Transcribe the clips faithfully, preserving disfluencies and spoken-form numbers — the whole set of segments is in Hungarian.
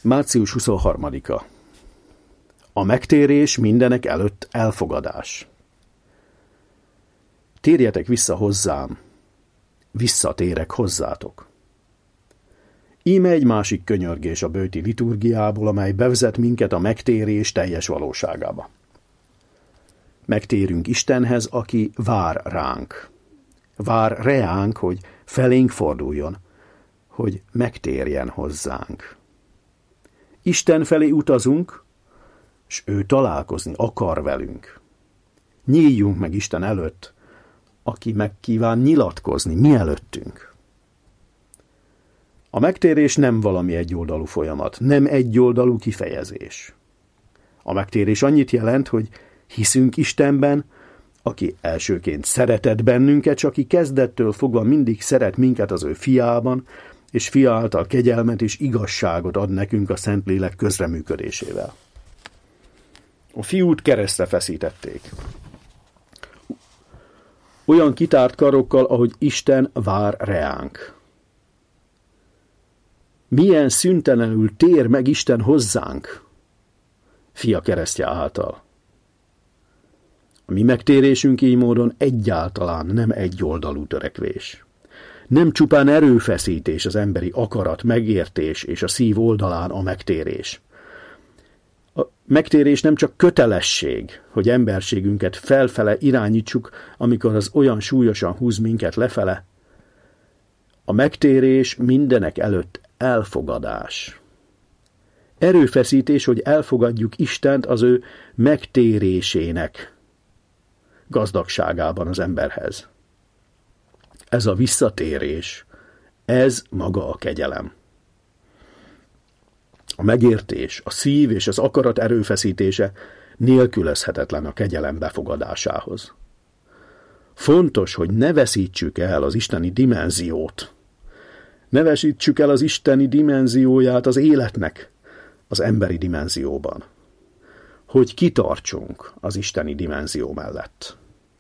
március huszonharmadika. A megtérés mindenek előtt elfogadás. Térjetek vissza hozzám, visszatérek hozzátok. Íme egy másik könyörgés a böjti liturgiából, amely bevezet minket a megtérés teljes valóságába. Megtérünk Istenhez, aki vár ránk. Vár reánk, hogy felénk forduljon, hogy megtérjen hozzánk. Isten felé utazunk, s ő találkozni akar velünk. Nyíljunk meg Isten előtt, aki meg kíván nyilatkozni mi előttünk. A megtérés nem valami egyoldalú folyamat, nem egyoldalú kifejezés. A megtérés annyit jelent, hogy hiszünk Istenben, aki elsőként szeretett bennünket, s aki kezdettől fogva mindig szeret minket az ő fiában, és fia által kegyelmet és igazságot ad nekünk a Szentlélek közreműködésével. A fiút keresztre feszítették. Olyan kitárt karokkal, ahogy Isten vár reánk. Milyen szüntelenül tér meg Isten hozzánk, fia keresztje által. A mi megtérésünk így módon egyáltalán nem egyoldalú törekvés. Nem csupán erőfeszítés az emberi akarat, megértés és a szív oldalán a megtérés. A megtérés nem csak kötelesség, hogy emberségünket felfele irányítsuk, amikor az olyan súlyosan húz minket lefele. A megtérés mindenek előtt elfogadás. Erőfeszítés, hogy elfogadjuk Istent az ő megtérésének gazdagságában az emberhez. Ez a visszatérés, ez maga a kegyelem. A megértés, a szív és az akarat erőfeszítése nélkülözhetetlen a kegyelem befogadásához. Fontos, hogy ne veszítsük el az isteni dimenziót. Ne veszítsük el az isteni dimenzióját az életnek az emberi dimenzióban. Hogy kitartsunk az isteni dimenzió mellett.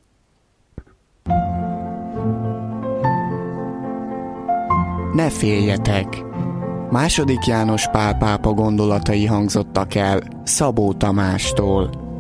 Ne féljetek! Második János Pál pápa gondolatai hangzottak el Szabó Tamástól.